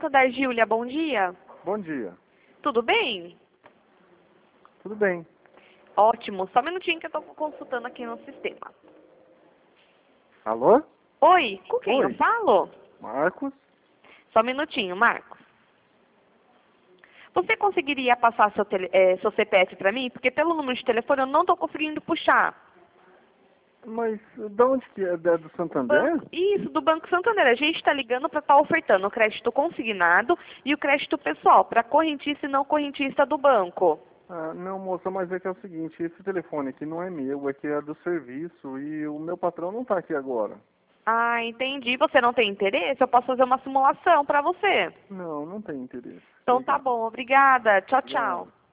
da Júlia, bom dia. Bom dia. Tudo bem? Tudo bem. Ótimo, só um minutinho que eu estou consultando aqui no sistema. Alô? Oi, com quem eu Oi. falo? Marcos? Só um minutinho, Marcos. Você conseguiria passar seu CPF para mim? Porque pelo número de telefone eu não estou conseguindo puxar. Mas de onde que é? É do Santander? Isso, do Banco Santander. A gente está ligando para estar ofertando o crédito consignado e o crédito pessoal para correntista e não correntista do banco. Ah, não, moça, mas é que é o seguinte, esse telefone aqui não é meu, é que é do serviço e o meu patrão não está aqui agora. Ah, entendi. Você não tem interesse? Eu posso fazer uma simulação para você. Não, não tem interesse. Então tá Obrigado. bom, obrigada. Tchau, Obrigado. tchau.